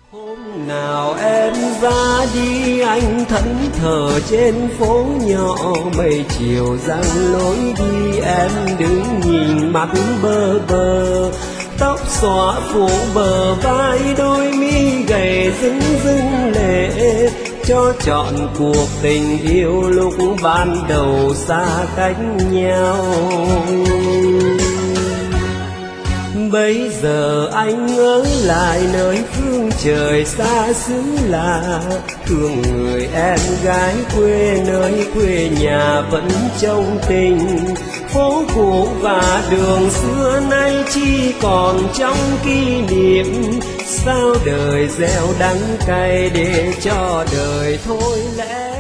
Hôm nào em ra đi anh thẫn thờ trên phố nhỏ, mấy chiều răng lối đi em đứng nhìn mắt bơ bơ, tóc xõa phủ bờ vai, đôi mi gầy rưng rưng lệ, cho trọn cuộc tình yêu lúc ban đầu xa cách nhau. Bây giờ anh ở lại nơi phương trời xa xứ lạ, thương người em gái quê nơi quê nhà vẫn trong tình. Phố cũ và đường xưa nay chỉ còn trong kỷ niệm, sao đời gieo đắng cay để cho đời thôi lẽ